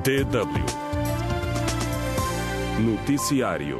DW Noticiário.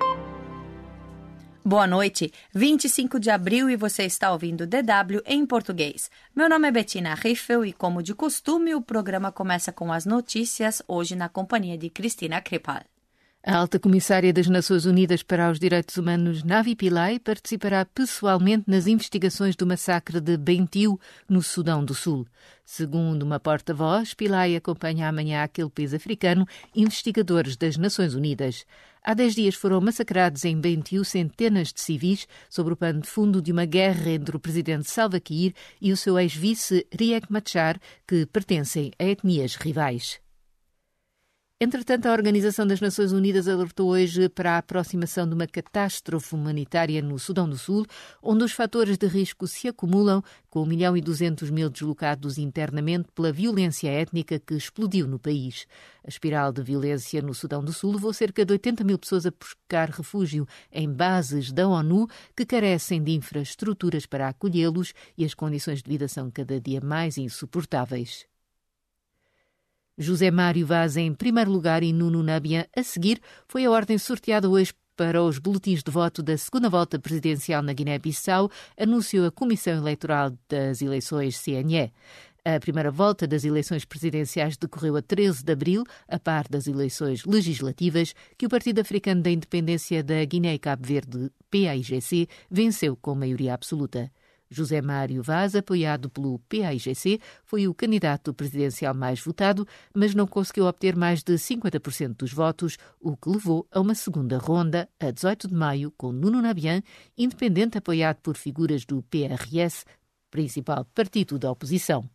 Boa noite, 25 de abril e você está ouvindo DW em português. Meu nome é Bettina Riffel e, como de costume, o programa começa com as notícias, hoje na companhia de Cristina Kripal. A alta comissária das Nações Unidas para os Direitos Humanos, Navi Pillay, participará pessoalmente nas investigações do massacre de Bentiu, no Sudão do Sul. Segundo uma porta-voz, Pillay acompanha amanhã aquele país africano investigadores das Nações Unidas. Há 10 dias foram massacrados em Bentiu centenas de civis sob o pano de fundo de uma guerra entre o presidente Salva Kiir e o seu ex-vice Riek Machar, que pertencem a etnias rivais. Entretanto, a Organização das Nações Unidas alertou hoje para a aproximação de uma catástrofe humanitária no Sudão do Sul, onde os fatores de risco se acumulam, com 1.200.000 deslocados internamente pela violência étnica que explodiu no país. A espiral de violência no Sudão do Sul levou cerca de 80.000 pessoas a buscar refúgio em bases da ONU que carecem de infraestruturas para acolhê-los e as condições de vida são cada dia mais insuportáveis. José Mário Vaz em primeiro lugar e Nuno Nabian a seguir foi a ordem sorteada hoje para os boletins de voto da segunda volta presidencial na Guiné-Bissau, anunciou a Comissão Eleitoral das Eleições CNE. A primeira volta das eleições presidenciais decorreu a 13 de abril, a par das eleições legislativas, que o Partido Africano da Independência da Guiné e Cabo Verde, PAIGC, venceu com maioria absoluta. José Mário Vaz, apoiado pelo PAIGC, foi o candidato presidencial mais votado, mas não conseguiu obter mais de 50% dos votos, o que levou a uma segunda ronda, a 18 de maio, com Nuno Nabian, independente apoiado por figuras do PRS, principal partido da oposição.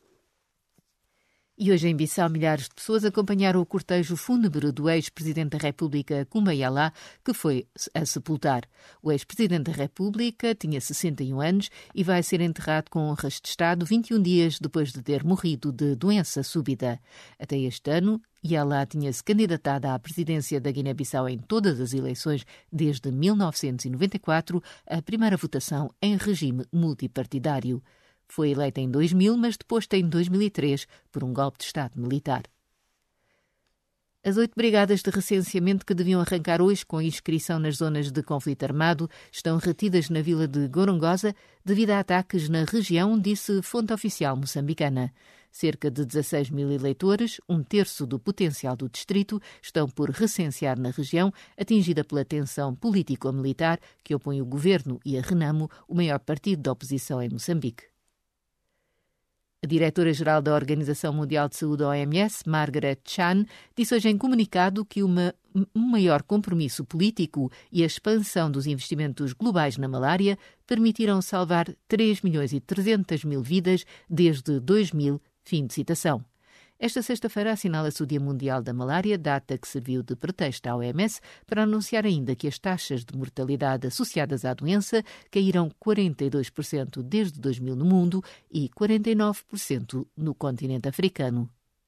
E hoje em Bissau, milhares de pessoas acompanharam o cortejo fúnebre do ex-presidente da República, Kumba Yala, que foi a sepultar. O ex-presidente da República tinha 61 anos e vai ser enterrado com honras de Estado 21 dias depois de ter morrido de doença súbita. Até este ano, Yala tinha-se candidatado à presidência da Guiné-Bissau em todas as eleições desde 1994, a primeira votação em regime multipartidário. Foi eleita em 2000, mas deposto em 2003 por um golpe de Estado militar. As 8 brigadas de recenseamento que deviam arrancar hoje com inscrição nas zonas de conflito armado estão retidas na vila de Gorongosa devido a ataques na região, disse fonte oficial moçambicana. Cerca de 16.000 eleitores, um terço do potencial do distrito, estão por recensear na região, atingida pela tensão político-militar que opõe o governo e a Renamo, o maior partido da oposição em Moçambique. A diretora-geral da Organização Mundial de Saúde, OMS, Margaret Chan, disse hoje em comunicado que um maior compromisso político e a expansão dos investimentos globais na malária permitiram salvar 3.300.000 vidas desde 2000, fim de citação. Esta sexta-feira assinala-se o Dia Mundial da Malária, data que serviu de pretexto à OMS para anunciar ainda que as taxas de mortalidade associadas à doença caíram 42% desde 2000 no mundo e 49% no continente africano.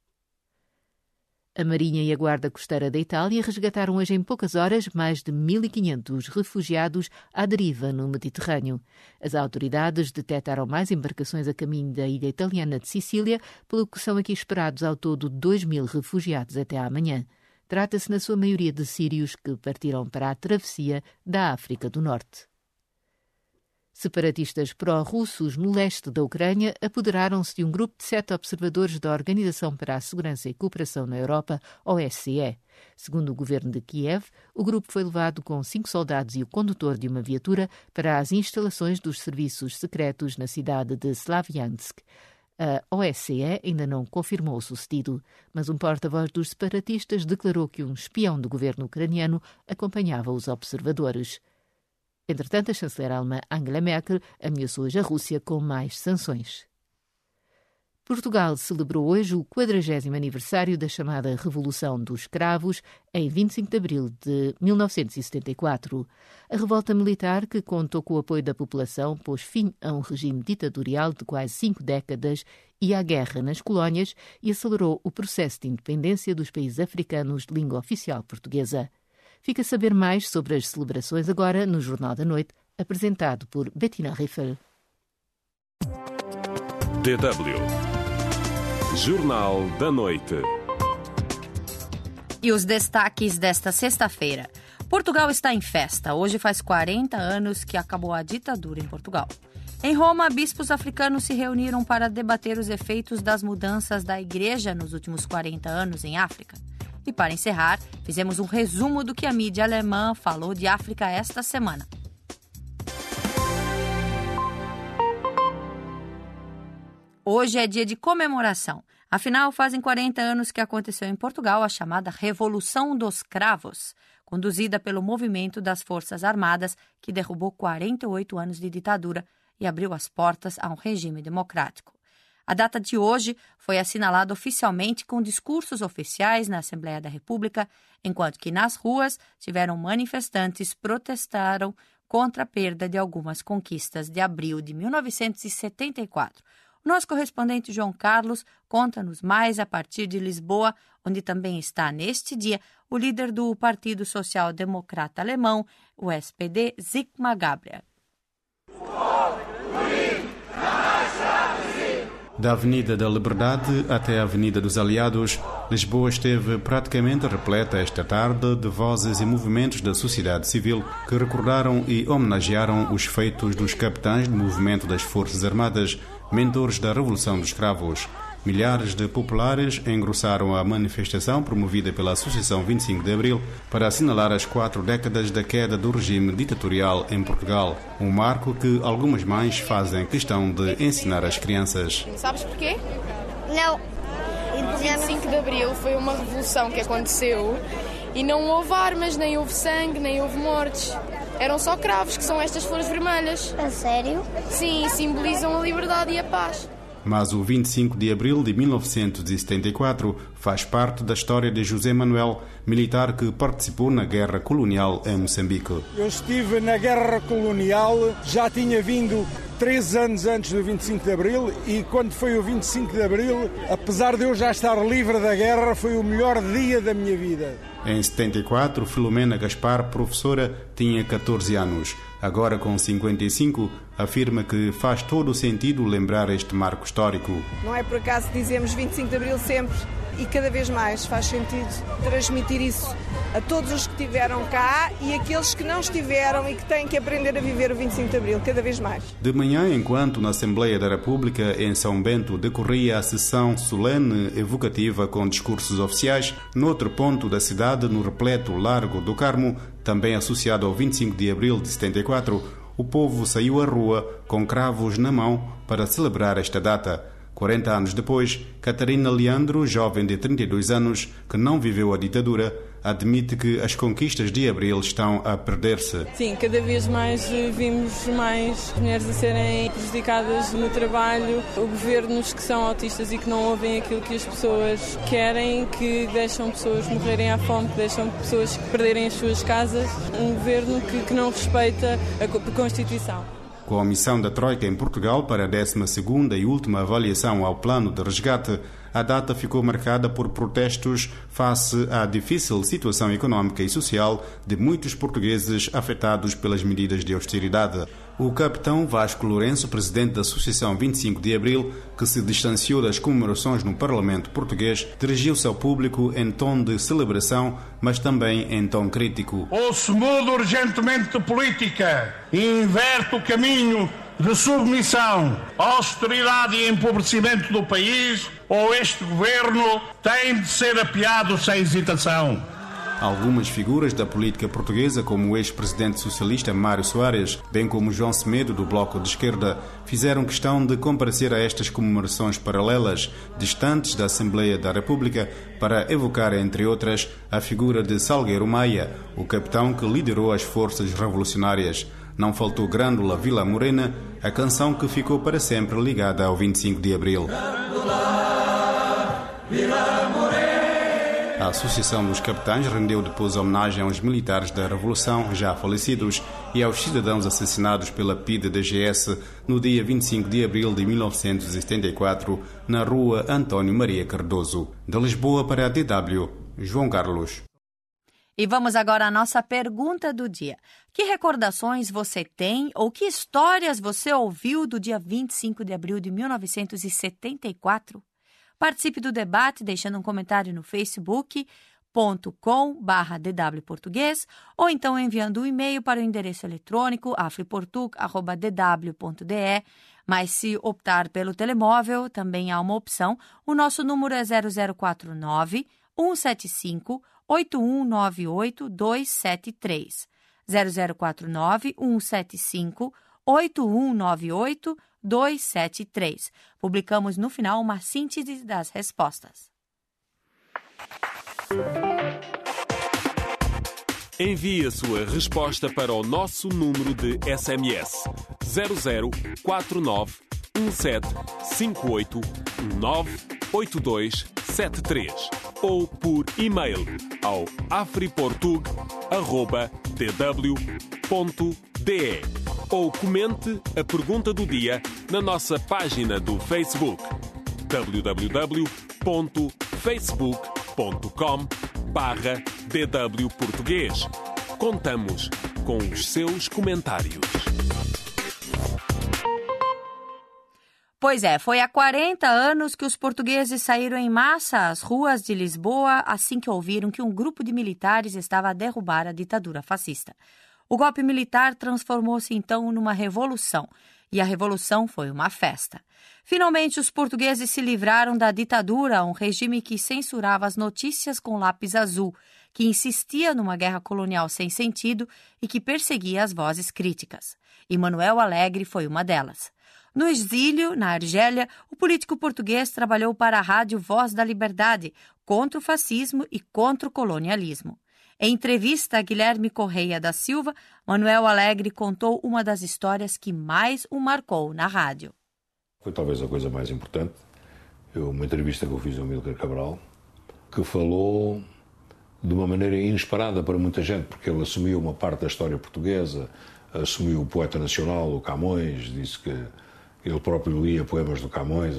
A Marinha e a Guarda Costeira da Itália resgataram hoje em poucas horas mais de 1.500 refugiados à deriva no Mediterrâneo. As autoridades detectaram mais embarcações a caminho da ilha italiana de Sicília, pelo que são aqui esperados ao todo 2.000 refugiados até amanhã. Trata-se na sua maioria de sírios que partiram para a travessia da África do Norte. Separatistas pró-russos no leste da Ucrânia apoderaram-se de um grupo de 7 observadores da Organização para a Segurança e Cooperação na Europa, OSCE. Segundo o governo de Kiev, o grupo foi levado com 5 soldados e o condutor de uma viatura para as instalações dos serviços secretos na cidade de Slavyansk. A OSCE ainda não confirmou o sucedido, mas um porta-voz dos separatistas declarou que um espião do governo ucraniano acompanhava os observadores. Entretanto, a chanceler alemã Angela Merkel ameaçou hoje a Rússia com mais sanções. Portugal celebrou hoje o 40º aniversário da chamada Revolução dos Cravos, em 25 de abril de 1974. A revolta militar, que contou com o apoio da população, pôs fim a um regime ditatorial de quase 5 décadas e à guerra nas colónias e acelerou o processo de independência dos países africanos de língua oficial portuguesa. Fica a saber mais sobre as celebrações agora no Jornal da Noite, apresentado por Bettina Riffel. DW Jornal da Noite. E os destaques desta sexta-feira. Portugal está em festa. Hoje faz 40 anos que acabou a ditadura em Portugal. Em Roma, bispos africanos se reuniram para debater os efeitos das mudanças da igreja nos últimos 40 anos em África. E para encerrar, fizemos um resumo do que a mídia alemã falou de África esta semana. Hoje é dia de comemoração. Afinal, fazem 40 anos que aconteceu em Portugal a chamada Revolução dos Cravos, conduzida pelo movimento das Forças Armadas, que derrubou 48 anos de ditadura e abriu as portas a um regime democrático. A data de hoje foi assinalada oficialmente com discursos oficiais na Assembleia da República, enquanto que nas ruas tiveram manifestantes protestaram contra a perda de algumas conquistas de abril de 1974. Nosso correspondente João Carlos conta-nos mais a partir de Lisboa, onde também está neste dia o líder do Partido Social Democrata Alemão, o SPD, Sigmar Gabriel. Da Avenida da Liberdade até a Avenida dos Aliados, Lisboa esteve praticamente repleta esta tarde de vozes e movimentos da sociedade civil que recordaram e homenagearam os feitos dos capitães do movimento das Forças Armadas, mentores da Revolução dos Cravos. Milhares de populares engrossaram a manifestação promovida pela Associação 25 de Abril para assinalar as 4 décadas da queda do regime ditatorial em Portugal. Um marco que algumas mães fazem questão de ensinar às crianças. Sabes porquê? Não. O 25 de Abril foi uma revolução que aconteceu e não houve armas, nem houve sangue, nem houve mortes. Eram só cravos, que são estas flores vermelhas. A sério? Sim, simbolizam a liberdade e a paz. Mas o 25 de abril de 1974 faz parte da história de José Manuel, militar que participou na guerra colonial em Moçambique. Eu estive na guerra colonial, já tinha vindo 3 anos antes do 25 de abril e quando foi o 25 de abril, apesar de eu já estar livre da guerra, foi o melhor dia da minha vida. Em 74, Filomena Gaspar, professora, tinha 14 anos. Agora, com 55, afirma que faz todo o sentido lembrar este marco histórico. Não é por acaso que dizemos 25 de Abril sempre e cada vez mais faz sentido transmitir isso a todos os que estiveram cá e aqueles que não estiveram e que têm que aprender a viver o 25 de Abril, cada vez mais. De manhã, enquanto na Assembleia da República, em São Bento, decorria a sessão solene evocativa com discursos oficiais, noutro ponto da cidade, no repleto Largo do Carmo, também associado ao 25 de abril de 74, o povo saiu à rua com cravos na mão para celebrar esta data. 40 anos depois, Catarina Leandro, jovem de 32 anos, que não viveu a ditadura, admite que as conquistas de abril estão a perder-se. Sim, cada vez mais vimos mais mulheres a serem prejudicadas no trabalho, governos que são autistas e que não ouvem aquilo que as pessoas querem, que deixam pessoas morrerem à fome, que deixam pessoas perderem as suas casas, um governo que não respeita a Constituição. Com a missão da Troika em Portugal para a 12ª e última avaliação ao plano de resgate, a data ficou marcada por protestos face à difícil situação económica e social de muitos portugueses afetados pelas medidas de austeridade. O capitão Vasco Lourenço, presidente da Associação 25 de Abril, que se distanciou das comemorações no Parlamento português, dirigiu-se ao público em tom de celebração, mas também em tom crítico. Ou se muda urgentemente de política e inverte o caminho de submissão, austeridade e empobrecimento do país, ou este governo tem de ser apeado sem hesitação. Algumas figuras da política portuguesa, como o ex-presidente socialista Mário Soares, bem como João Semedo, do Bloco de Esquerda, fizeram questão de comparecer a estas comemorações paralelas, distantes da Assembleia da República, para evocar, entre outras, a figura de Salgueiro Maia, o capitão que liderou as forças revolucionárias. Não faltou Grândola Vila Morena, a canção que ficou para sempre ligada ao 25 de Abril. A Associação dos Capitães rendeu depois homenagem aos militares da Revolução já falecidos e aos cidadãos assassinados pela PIDE-DGS no dia 25 de abril de 1974, na rua António Maria Cardoso. De Lisboa para a DW, João Carlos. E vamos agora à nossa pergunta do dia. Que recordações você tem ou que histórias você ouviu do dia 25 de abril de 1974? Participe do debate deixando um comentário no Facebook, afriportug.com/DW Português ou então enviando um e-mail para o endereço eletrônico afriportug@dw.de. Mas se optar pelo telemóvel, também há uma opção. O nosso número é 0049 175 8198 273. 0049 175 8198 273. Publicamos no final uma síntese das respostas. Envie a sua resposta para o nosso número de SMS 0049 1758 98273 ou por e-mail ao afriportug@dw.de ou comente a pergunta do dia na nossa página do Facebook www.facebook.com/DW Português. Contamos com os seus comentários. Pois é, foi há 40 anos que os portugueses saíram em massa às ruas de Lisboa assim que ouviram que um grupo de militares estava a derrubar a ditadura fascista. O golpe militar transformou-se então numa revolução, e a revolução foi uma festa. Finalmente, os portugueses se livraram da ditadura, um regime que censurava as notícias com lápis azul, que insistia numa guerra colonial sem sentido e que perseguia as vozes críticas. E Manuel Alegre foi uma delas. No exílio, na Argélia, o político português trabalhou para a rádio Voz da Liberdade, contra o fascismo e contra o colonialismo. Em entrevista a Guilherme Correia da Silva, Manuel Alegre contou uma das histórias que mais o marcou na rádio. Foi talvez a coisa mais importante. Uma entrevista que eu fiz ao Amílcar Cabral, que falou de uma maneira inesperada para muita gente, porque ele assumiu uma parte da história portuguesa, assumiu o poeta nacional, o Camões, disse que ele próprio lia poemas do Camões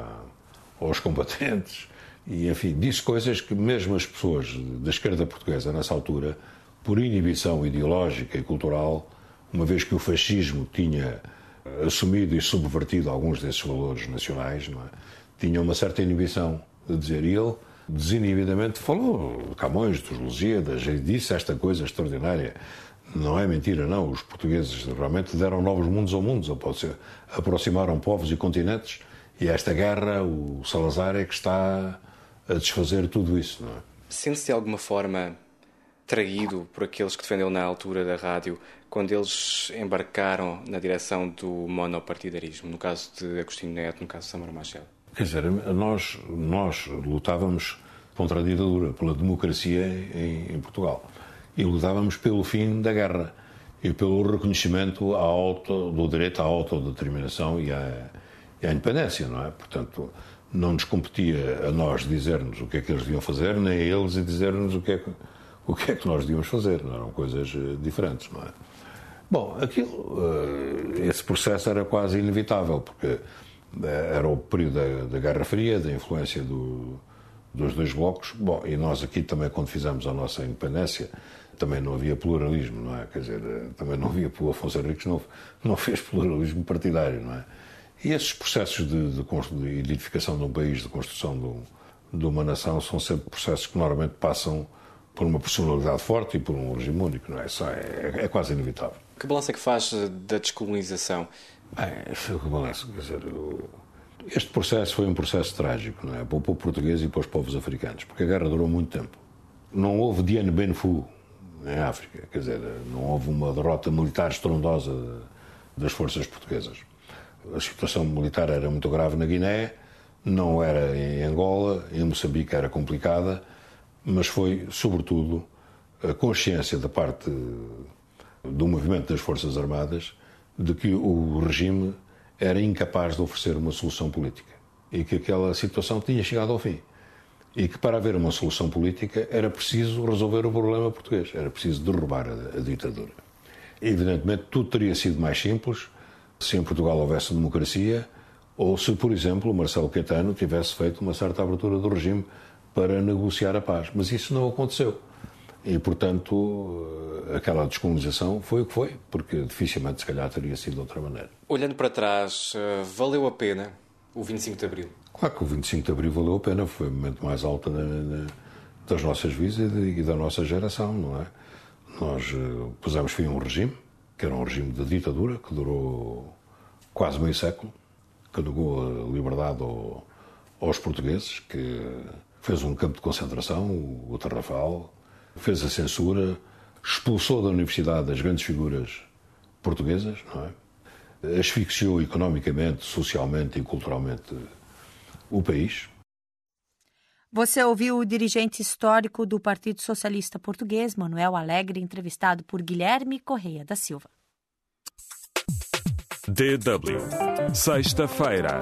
aos combatentes, e, enfim, disse coisas que mesmo as pessoas da esquerda portuguesa, nessa altura, por inibição ideológica e cultural, uma vez que o fascismo tinha assumido e subvertido alguns desses valores nacionais, não é? Tinha uma certa inibição de dizer. E ele, desinibidamente, falou Camões, dos Lusíadas, e disse esta coisa extraordinária. Não é mentira, não. Os portugueses realmente deram novos mundos ao mundo, aproximaram povos e continentes, e esta guerra, o Salazar é que está a desfazer tudo isso, não é? Sente-se de alguma forma traído por aqueles que defendeu na altura da rádio, quando eles embarcaram na direção do monopartidarismo, no caso de Agostinho Neto, no caso de Samar Machel? Quer dizer, nós lutávamos contra a ditadura, pela democracia em Portugal. E lutávamos pelo fim da guerra e pelo reconhecimento do direito à autodeterminação e à independência, não é? Portanto, não nos competia a nós dizer-nos o que é que eles deviam fazer, nem a eles a dizer-nos o que é que nós devíamos fazer. Não eram coisas diferentes, não é? Bom, esse processo era quase inevitável, porque era o período da Guerra Fria, da influência dos dois blocos. Bom, e nós aqui também, quando fizemos a nossa independência, também não havia pluralismo, não é? Quer dizer, também não havia, o Afonso Henriques não fez pluralismo partidário, não é? E esses processos de edificação de um país, de construção de uma nação, são sempre processos que normalmente passam por uma personalidade forte e por um regime único, não é? É quase inevitável. Que balanço é que faz da descolonização? Que balanço, quer dizer, este processo foi um processo trágico, não é? Para o povo português e para os povos africanos, porque a guerra durou muito tempo. Não houve Dien Bien Phu em África, quer dizer, não houve uma derrota militar estrondosa das forças portuguesas. A situação militar era muito grave na Guiné, não era em Angola, em Moçambique era complicada, mas foi, sobretudo, a consciência da parte do movimento das Forças Armadas de que o regime era incapaz de oferecer uma solução política e que aquela situação tinha chegado ao fim. E que para haver uma solução política era preciso resolver o problema português, era preciso derrubar a ditadura. Evidentemente, tudo teria sido mais simples se em Portugal houvesse democracia ou se, por exemplo, Marcelo Caetano tivesse feito uma certa abertura do regime para negociar a paz. Mas isso não aconteceu. E, portanto, aquela descolonização foi o que foi, porque dificilmente, se calhar, teria sido de outra maneira. Olhando para trás, valeu a pena o 25 de Abril? Claro que o 25 de Abril valeu a pena, foi o momento mais alto das nossas vidas e da nossa geração, não é? Nós pusemos fim a um regime, que era um regime de ditadura, que durou quase meio século, que negou a liberdade aos portugueses, que fez um campo de concentração, o Tarrafal, fez a censura, expulsou da universidade as grandes figuras portuguesas, não é? Asfixiou economicamente, socialmente e culturalmente o país. Você ouviu o dirigente histórico do Partido Socialista Português, Manuel Alegre, entrevistado por Guilherme Correia da Silva. DW, sexta-feira.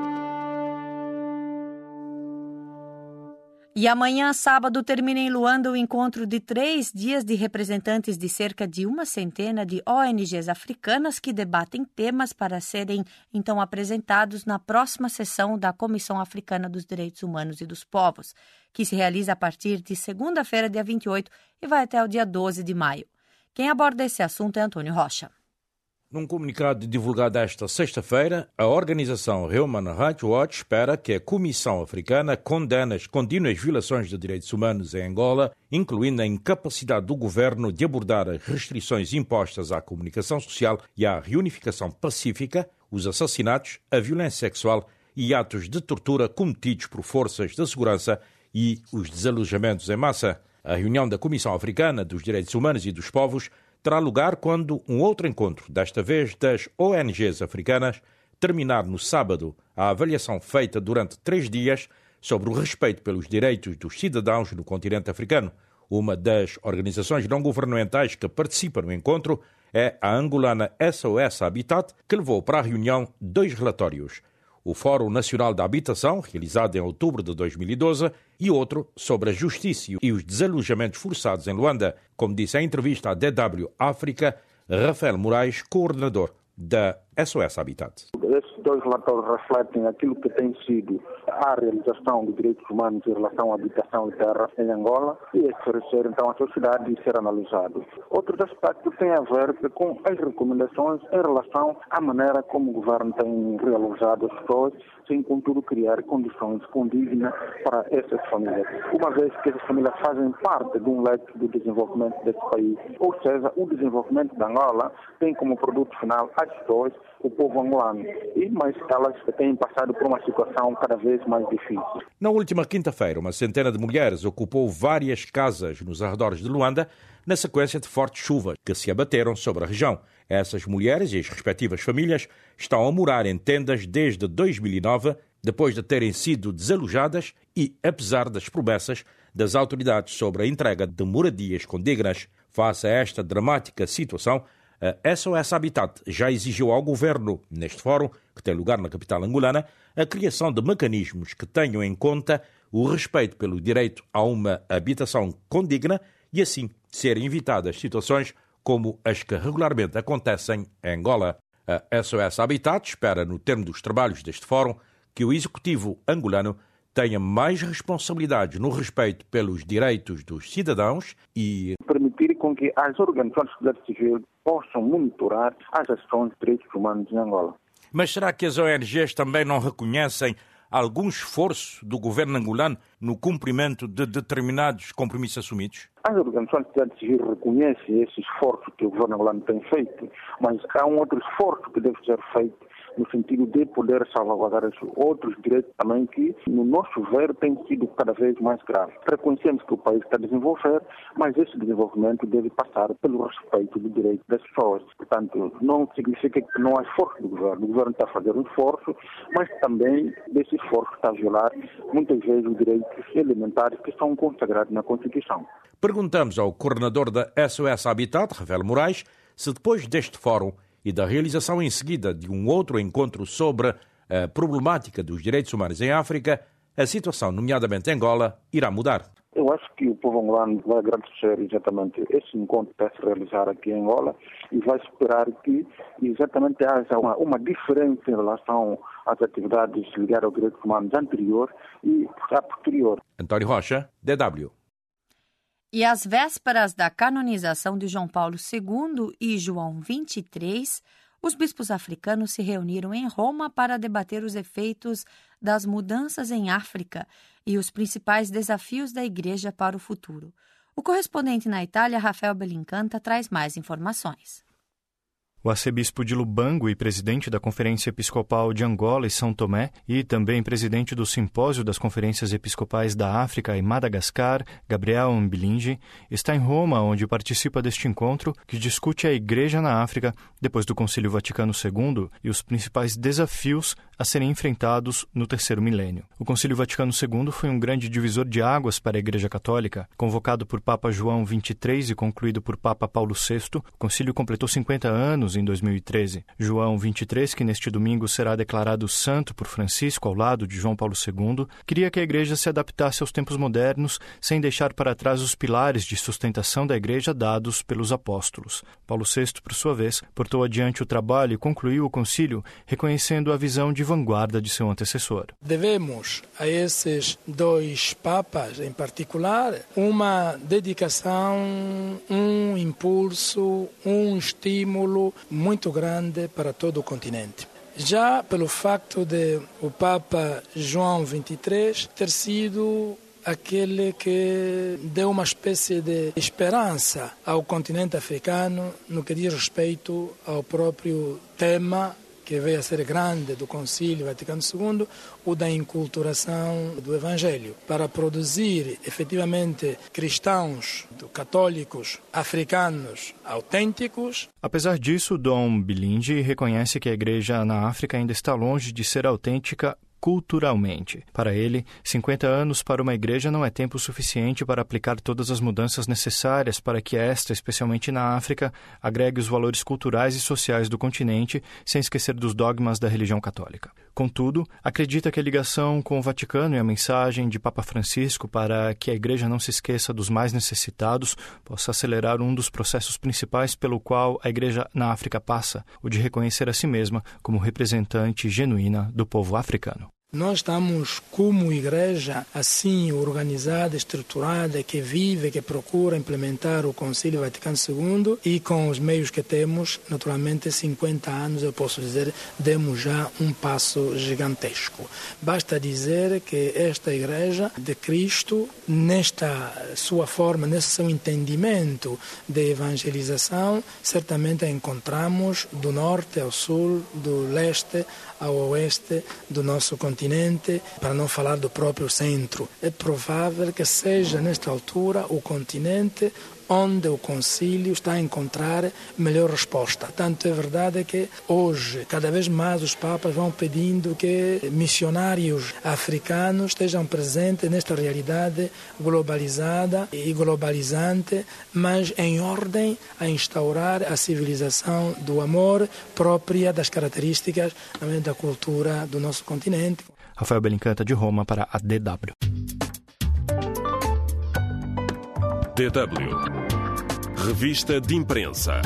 E amanhã, sábado, termina em Luanda o encontro de 3 dias de representantes de cerca de 100 de ONGs africanas que debatem temas para serem, então, apresentados na próxima sessão da Comissão Africana dos Direitos Humanos e dos Povos, que se realiza a partir de segunda-feira, dia 28, e vai até o dia 12 de maio. Quem aborda esse assunto é Antônio Rocha. Num comunicado divulgado esta sexta-feira, a organização Human Rights Watch espera que a Comissão Africana condene as contínuas violações de direitos humanos em Angola, incluindo a incapacidade do governo de abordar as restrições impostas à comunicação social e à reunificação pacífica, os assassinatos, a violência sexual e atos de tortura cometidos por forças de segurança e os desalojamentos em massa. A reunião da Comissão Africana dos Direitos Humanos e dos Povos terá lugar quando um outro encontro, desta vez das ONGs africanas, terminar no sábado a avaliação feita durante 3 dias sobre o respeito pelos direitos dos cidadãos no continente africano. Uma das organizações não-governamentais que participa no encontro é a angolana SOS Habitat, que levou para a reunião 2 relatórios. O Fórum Nacional da Habitação, realizado em outubro de 2012, e outro sobre a justiça e os desalojamentos forçados em Luanda, como disse em entrevista à DW África, Rafael Moraes, coordenador da SOS Habitat. Esses 2 relatórios refletem aquilo que tem sido a realização de direitos humanos em relação à habitação e terra em Angola e oferecer então à sociedade e ser analisado. Outros aspectos têm a ver com as recomendações em relação à maneira como o governo tem realizado as pessoas, sem contudo criar condições condignas para essas famílias. Uma vez que essas famílias fazem parte de um leque do desenvolvimento desse país, ou seja, o desenvolvimento de Angola tem como produto final as pessoas, o povo angolano, mas elas têm passado por uma situação cada vez mais difícil. Na última quinta-feira, uma centena de mulheres ocupou várias casas nos arredores de Luanda na sequência de fortes chuvas que se abateram sobre a região. Essas mulheres e as respectivas famílias estão a morar em tendas desde 2009, depois de terem sido desalojadas e, apesar das promessas das autoridades sobre a entrega de moradias condignas. Face a esta dramática situação, a SOS Habitat já exigiu ao governo, neste fórum, que tem lugar na capital angolana, a criação de mecanismos que tenham em conta o respeito pelo direito a uma habitação condigna e assim serem evitadas situações como as que regularmente acontecem em Angola. A SOS Habitat espera, no termo dos trabalhos deste fórum, que o executivo angolano tenha mais responsabilidades no respeito pelos direitos dos cidadãos e permitir com que as organizações da sociedade civil possam monitorar as ações de direitos humanos em Angola. Mas será que as ONGs também não reconhecem algum esforço do governo angolano no cumprimento de determinados compromissos assumidos? As organizações da sociedade civil reconhecem esse esforço que o governo angolano tem feito, mas há um outro esforço que deve ser feito no sentido de poder salvaguardar outros direitos também que, no nosso ver, tem sido cada vez mais grave. Reconhecemos que o país está a desenvolver, mas esse desenvolvimento deve passar pelo respeito do direito das pessoas. Portanto, não significa que não há esforço do governo. O governo está a fazer um esforço, mas também desse esforço está a violar muitas vezes os direitos elementares que são consagrados na Constituição. Perguntamos ao coordenador da SOS Habitat, Rafael Moraes, se depois deste fórum e da realização em seguida de um outro encontro sobre a problemática dos direitos humanos em África, a situação, nomeadamente em Angola, irá mudar. Eu acho que o povo angolano vai agradecer exatamente esse encontro que está a se realizar aqui em Angola e vai esperar que exatamente haja uma diferença em relação às atividades ligadas aos direitos humanos anterior e à posterior. Antônio Rocha, DW. E às vésperas da canonização de João Paulo II e João XXIII, os bispos africanos se reuniram em Roma para debater os efeitos das mudanças em África e os principais desafios da Igreja para o futuro. O correspondente na Itália, Rafael Belincanta, traz mais informações. O arcebispo de Lubango e presidente da Conferência Episcopal de Angola e São Tomé e também presidente do Simpósio das Conferências Episcopais da África e Madagascar, Gabriel Mbilingi, está em Roma, onde participa deste encontro que discute a Igreja na África depois do Concílio Vaticano II e os principais desafios a serem enfrentados no terceiro milênio. O Concílio Vaticano II foi um grande divisor de águas para a Igreja Católica. Convocado por Papa João XXIII e concluído por Papa Paulo VI, o concílio completou 50 anos em 2013. João XXIII, que neste domingo será declarado santo por Francisco ao lado de João Paulo II, queria que a Igreja se adaptasse aos tempos modernos sem deixar para trás os pilares de sustentação da Igreja dados pelos apóstolos. Paulo VI, por sua vez, portou adiante o trabalho e concluiu o concílio reconhecendo a visão de vanguarda de seu antecessor. Devemos a esses dois papas, em particular, uma dedicação, um impulso, um estímulo muito grande para todo o continente. Já pelo facto de o Papa João XXIII ter sido aquele que deu uma espécie de esperança ao continente africano no que diz respeito ao próprio tema que veio a ser grande do Concílio Vaticano II, o da enculturação do Evangelho, para produzir efetivamente cristãos, católicos, africanos autênticos. Apesar disso, Dom Mbilingi reconhece que a Igreja na África ainda está longe de ser autêntica culturalmente. Para ele, 50 anos para uma igreja não é tempo suficiente para aplicar todas as mudanças necessárias para que esta, especialmente na África, agregue os valores culturais e sociais do continente, sem esquecer dos dogmas da religião católica. Contudo, acredita que a ligação com o Vaticano e a mensagem de Papa Francisco para que a igreja não se esqueça dos mais necessitados possa acelerar um dos processos principais pelo qual a igreja na África passa, o de reconhecer a si mesma como representante genuína do povo africano. Nós estamos como igreja assim organizada, estruturada, que vive, que procura implementar o Concílio Vaticano II e com os meios que temos, naturalmente 50 anos, eu posso dizer, demos já um passo gigantesco. Basta dizer que esta igreja de Cristo, nesta sua forma, nesse seu entendimento de evangelização, certamente a encontramos do norte ao sul, do leste ao oeste do nosso continente, para não falar do próprio centro. É provável que seja, nesta altura, o continente onde o concílio está a encontrar melhor resposta. Tanto é verdade que hoje, cada vez mais, os papas vão pedindo que missionários africanos estejam presentes nesta realidade globalizada e globalizante, mas em ordem a instaurar a civilização do amor própria das características da cultura do nosso continente. Rafael Belincanta, de Roma, para a DW. DW. Revista de Imprensa.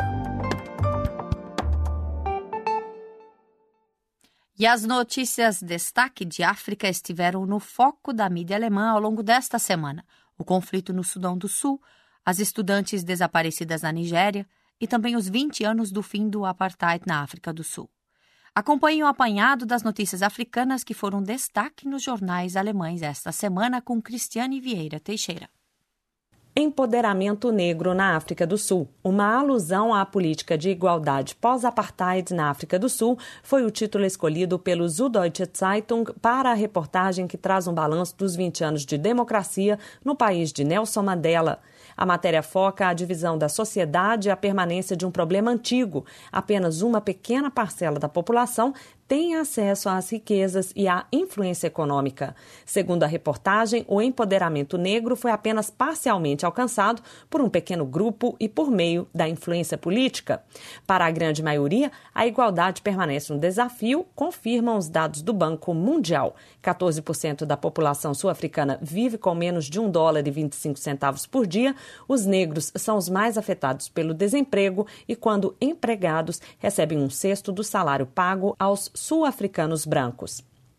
E as notícias destaque de África estiveram no foco da mídia alemã ao longo desta semana. O conflito no Sudão do Sul, as estudantes desaparecidas na Nigéria e também os 20 anos do fim do apartheid na África do Sul. Acompanhe o apanhado das notícias africanas que foram destaque nos jornais alemães esta semana com Cristiane Vieira Teixeira. Empoderamento negro na África do Sul. Uma alusão à política de igualdade pós-apartheid na África do Sul foi o título escolhido pelo Süddeutsche Zeitung para a reportagem que traz um balanço dos 20 anos de democracia no país de Nelson Mandela. A matéria foca a divisão da sociedade e a permanência de um problema antigo. Apenas uma pequena parcela da população tem acesso às riquezas e à influência econômica. Segundo a reportagem, o empoderamento negro foi apenas parcialmente alcançado por um pequeno grupo e por meio da influência política. Para a grande maioria, a igualdade permanece um desafio, confirmam os dados do Banco Mundial. 14% da população sul-africana vive com menos de $1,25 por dia. Os negros são os mais afetados pelo desemprego e, quando empregados, recebem 1/6 do salário pago aos sul-africanos brancos.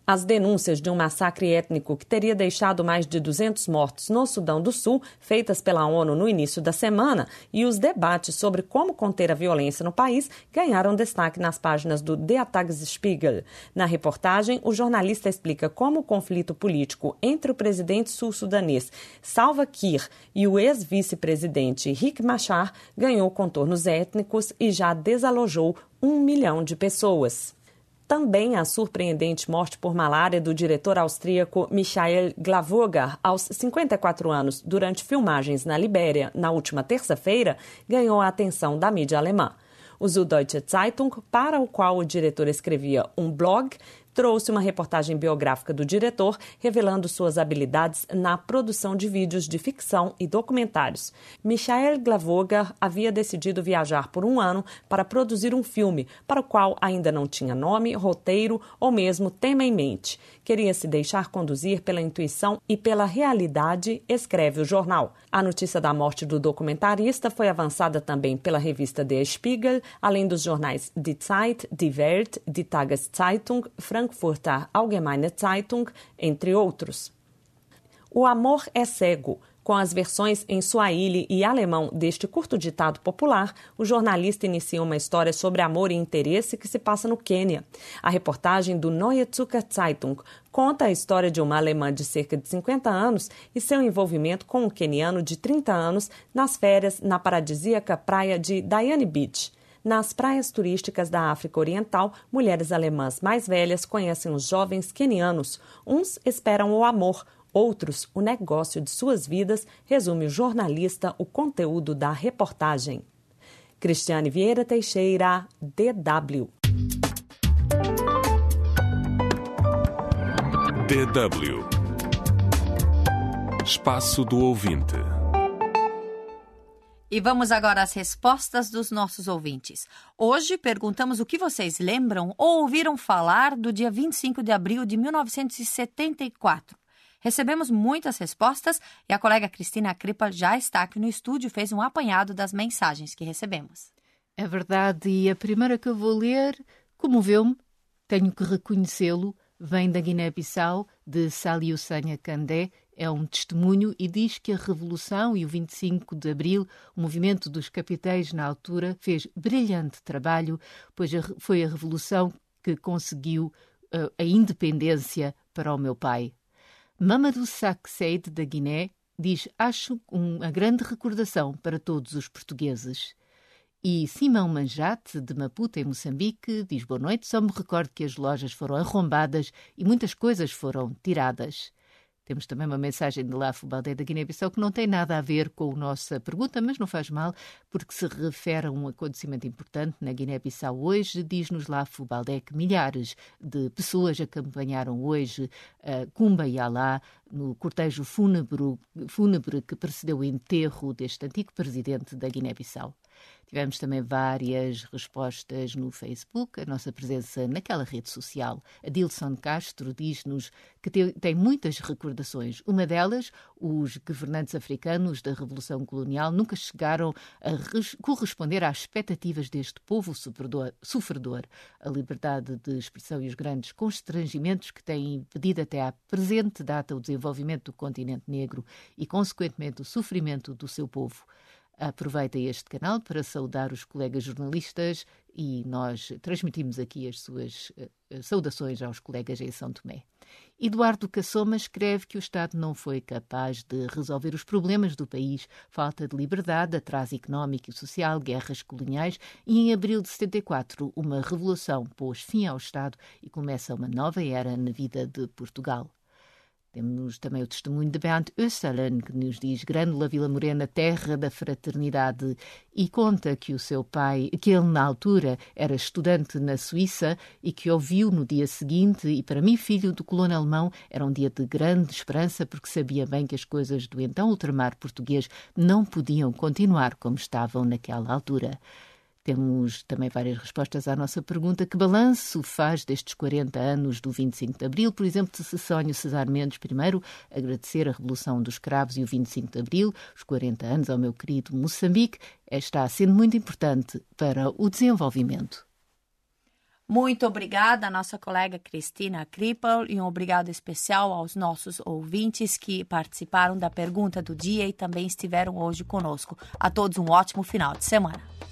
As denúncias de um massacre étnico que teria deixado mais de 200 mortos no Sudão do Sul, feitas pela ONU no início da semana, e os debates sobre como conter a violência no país ganharam destaque nas páginas do Der Tagesspiegel. Na reportagem, o jornalista explica como o conflito político entre o presidente sul-sudanês Salva Kiir e o ex-vice-presidente Riek Machar ganhou contornos étnicos e já desalojou 1 milhão de pessoas. Também a surpreendente morte por malária do diretor austríaco Michael Glavoga, aos 54 anos, durante filmagens na Libéria, na última terça-feira, ganhou a atenção da mídia alemã. O Süddeutsche Zeitung, para o qual o diretor escrevia um blog, trouxe uma reportagem biográfica do diretor, revelando suas habilidades na produção de vídeos de ficção e documentários. Michael Glavoga havia decidido viajar por 1 ano para produzir um filme, para o qual ainda não tinha nome, roteiro ou mesmo tema em mente. Queria se deixar conduzir pela intuição e pela realidade, escreve o jornal. A notícia da morte do documentarista foi avançada também pela revista Der Spiegel, além dos jornais Die Zeit, Die Welt, Die Tageszeitung, Frankfurter Allgemeine Zeitung, entre outros. O amor é cego. Com as versões em suahili e alemão deste curto ditado popular, o jornalista inicia uma história sobre amor e interesse que se passa no Quênia. A reportagem do Neue Zürcher Zeitung conta a história de uma alemã de cerca de 50 anos e seu envolvimento com um queniano de 30 anos nas férias na paradisíaca praia de Diani Beach. Nas praias turísticas da África Oriental, mulheres alemãs mais velhas conhecem os jovens quenianos. Uns esperam o amor, outros o negócio de suas vidas, resume o jornalista o conteúdo da reportagem. Cristiane Vieira Teixeira, DW. DW. Espaço do Ouvinte. E vamos agora às respostas dos nossos ouvintes. Hoje perguntamos o que vocês lembram ou ouviram falar do dia 25 de abril de 1974. Recebemos muitas respostas e a colega Cristina Krippel já está aqui no estúdio e fez um apanhado das mensagens que recebemos. É verdade, e a primeira que eu vou ler comoveu-me, tenho que reconhecê-lo, vem da Guiné-Bissau, de Saliu Sanha Kandé. É um testemunho e diz que a Revolução e o 25 de Abril, o movimento dos capitães na altura, fez brilhante trabalho, pois foi a Revolução que conseguiu a independência para o meu pai. Mamadou Sak Seyd, da Guiné, diz: acho uma grande recordação para todos os portugueses. E Simão Manjate, de Maputo, em Moçambique, diz: boa noite, só me recordo que as lojas foram arrombadas e muitas coisas foram tiradas. Temos também uma mensagem de Lafo Baldé da Guiné-Bissau que não tem nada a ver com a nossa pergunta, mas não faz mal, porque se refere a um acontecimento importante na Guiné-Bissau hoje. Diz-nos Lafo Baldé que milhares de pessoas acompanharam hoje Kumba e Alá no cortejo fúnebre que precedeu o enterro deste antigo presidente da Guiné-Bissau. Tivemos também várias respostas no Facebook, a nossa presença naquela rede social. Adilson Castro diz-nos que tem muitas recordações. Uma delas, os governantes africanos da Revolução Colonial nunca chegaram a corresponder às expectativas deste povo sofredor. A liberdade de expressão e os grandes constrangimentos que têm impedido até à presente data o desenvolvimento do continente negro e, consequentemente, o sofrimento do seu povo. Aproveita este canal para saudar os colegas jornalistas e nós transmitimos aqui as suas saudações aos colegas em São Tomé. Eduardo Cassoma escreve que o Estado não foi capaz de resolver os problemas do país, falta de liberdade, atraso económico e social, guerras coloniais, e em abril de 74 uma revolução pôs fim ao Estado e começa uma nova era na vida de Portugal. Temos também o testemunho de Bernd Österlen, que nos diz: Grândola Vila Morena, terra da fraternidade, e conta que o seu pai, que ele na altura era estudante na Suíça e que ouviu no dia seguinte, e para mim, filho do colono alemão, era um dia de grande esperança, porque sabia bem que as coisas do então ultramar português não podiam continuar como estavam naquela altura. Temos também várias respostas à nossa pergunta: que balanço faz destes 40 anos do 25 de Abril? Por exemplo, se Sónio Cesar Mendes, primeiro, agradecer a Revolução dos Cravos e o 25 de Abril, os 40 anos ao meu querido Moçambique, está sendo muito importante para o desenvolvimento. Muito obrigada à nossa colega Cristina Krippel e um obrigado especial aos nossos ouvintes que participaram da pergunta do dia e também estiveram hoje conosco. A todos um ótimo final de semana.